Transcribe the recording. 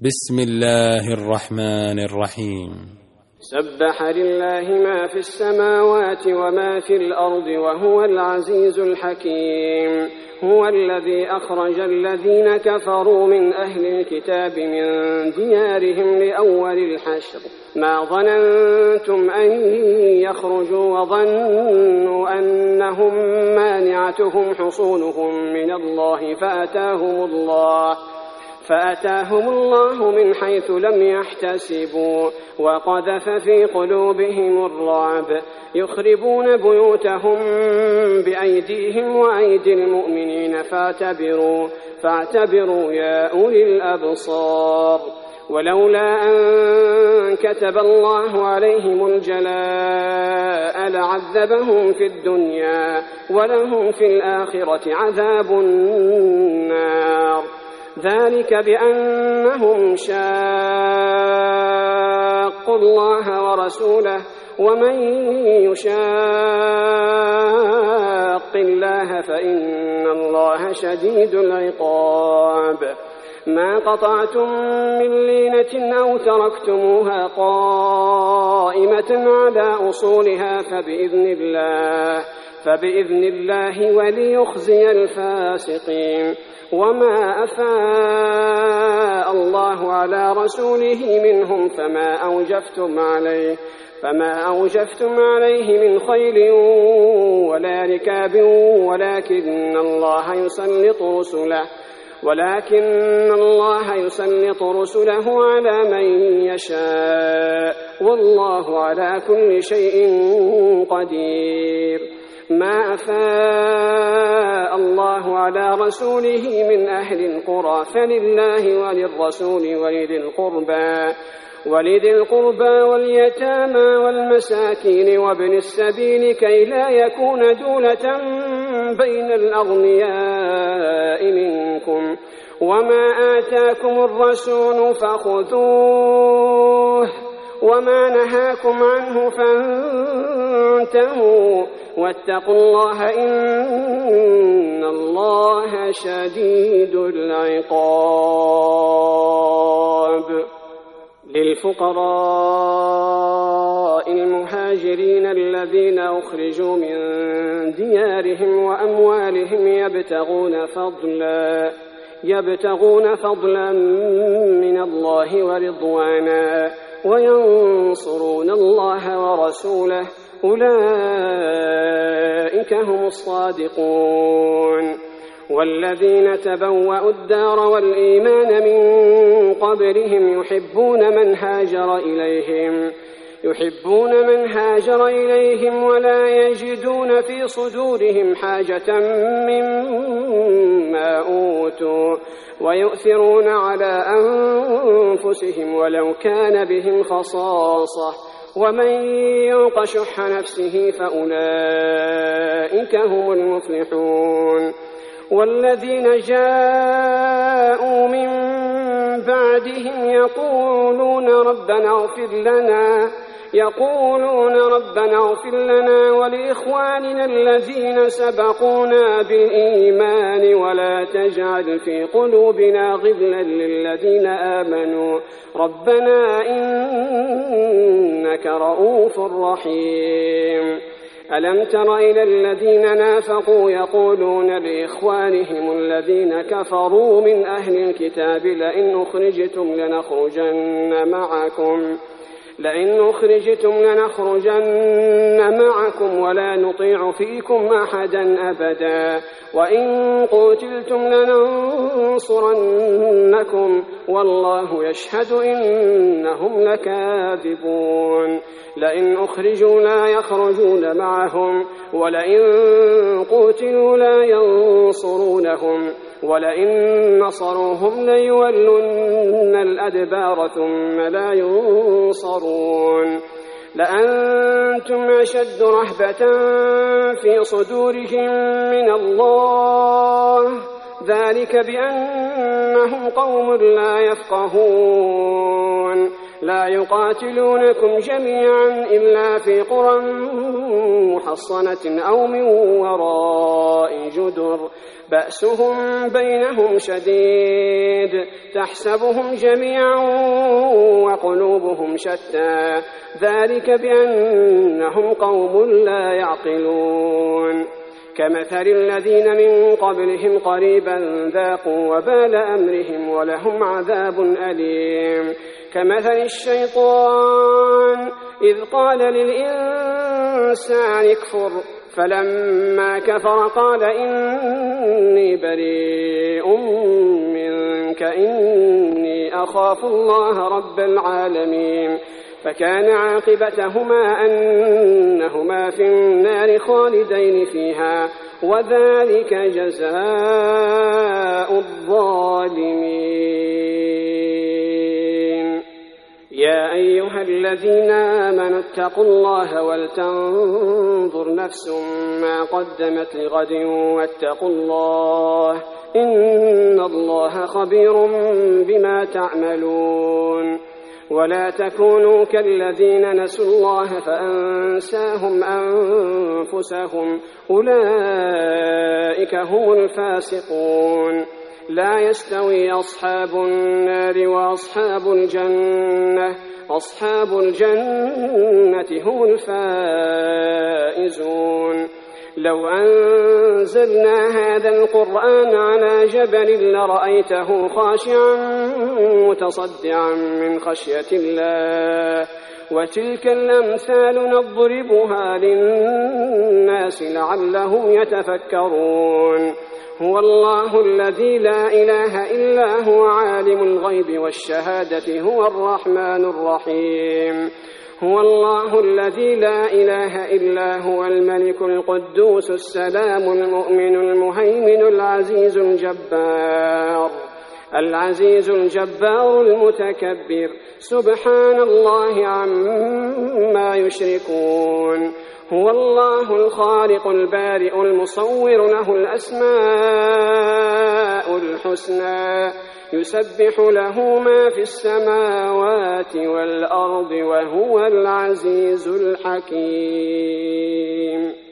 بسم الله الرحمن الرحيم. سبح لله ما في السماوات وما في الأرض وهو العزيز الحكيم. هو الذي أخرج الذين كفروا من أهل الكتاب من ديارهم لأول الحشر ما ظننتم أن يخرجوا وظنوا أنهم مانعتهم حصونهم من الله فأتاهم الله من حيث لم يحتسبوا وقذف في قلوبهم الرعب يخربون بيوتهم بأيديهم وأيدي المؤمنين فاعتبروا يا أولي الأبصار. ولولا أن كتب الله عليهم الجلاء لعذبهم في الدنيا ولهم في الآخرة عذاب النار. ذلك بأنهم شاقوا الله ورسوله ومن يشاق الله فإن الله شديد العقاب. ما قطعتم من لينة أو تركتموها قائمة على أصولها فبإذن الله وليخزي الفاسقين. وما أفاء الله على رسوله منهم فما أوجفتم عليه من خيل ولا ركاب ولكن الله يسلط رسله على من يشاء والله على كل شيء قدير. ما أفاء الله على رسوله من أهل القرى فلله وللرسول ولذي القربى واليتامى والمساكين وابن السبيل كي لا يكون دولة بين الأغنياء منكم. وما آتاكم الرسول فخذوه وما نهاكم عنه فانتهوا واتقوا الله إن الله شديد العقاب. للفقراء المهاجرين الذين أخرجوا من ديارهم وأموالهم يبتغون فضلا من الله ورضوانا وينصرون الله ورسوله أولئك هم الصادقون. والذين تبوأوا الدار والإيمان من قبلهم يحبون من هاجر إليهم ولا يجدون في صدورهم حاجة مما أوتوا ويؤثرون على أنفسهم ولو كان بهم خصاصة ومن يوق شح نفسه فأولئك هم المفلحون. والذين جاءوا من بعدهم يقولون ربنا اغفر لنا ولإخواننا الذين سبقونا بالإيمان ولا تجعل في قلوبنا غلا للذين آمنوا ربنا إنك رؤوف رحيم. ألم تر إلى الذين نافقوا يقولون لإخوانهم الذين كفروا من أهل الكتاب لئن أخرجتم لنخرجن معكم ولا نطيع فيكم أحدا أبدا وإن قتلتم لننصرنكم والله يشهد إنهم لكاذبون. لئن أخرجوا لا يخرجون معهم ولئن قتلوا لا ينصرونهم ولئن نصروهم ليولن الأدبار ثم لا ينصرون. لأنتم أشد رهبة في صدورهم من الله ذلك بأنهم قوم لا يفقهون. لا يقاتلونكم جميعا إلا في قرى محصنة أو من وراء جدر بأسهم بينهم شديد تحسبهم جميعا وقلوبهم شتى ذلك بأنهم قوم لا يعقلون كمثل الذين من قبلهم قريبا ذاقوا وبال أمرهم ولهم عذاب أليم كمثل الشيطان إذ قال للإنسان اكفر فلما كفر قال إني بريء منك إني أخاف الله رب العالمين فكان عاقبتهما أنهما في النار خالدين فيها وذلك جزاء الظالمين يا أيها الذين آمنوا اتقوا الله ولتنظر نفس ما قدمت لغد واتقوا الله إن الله خبير بما تعملون ولا تكونوا كالذين نسوا الله فأنساهم أنفسهم أولئك هم الفاسقون لا يستوي أصحاب النار وأصحاب الجنة أصحاب الجنة هم الفائزون لو أنزلنا هذا القرآن على جبل لرأيته خاشعا متصدعا من خشية الله وتلك الأمثال نضربها للناس لعلهم يتفكرون هو الله الذي لا إله إلا هو عالم الغيب والشهادة هو الرحمن الرحيم هو الله الذي لا إله إلا هو الملك القدوس السلام المؤمن المهيمن العزيز الجبار المتكبر سبحان الله عما يشركون هو الله الخالق البارئ المصور له الأسماء الحسنى يسبح له ما في السماوات والأرض وهو العزيز الحكيم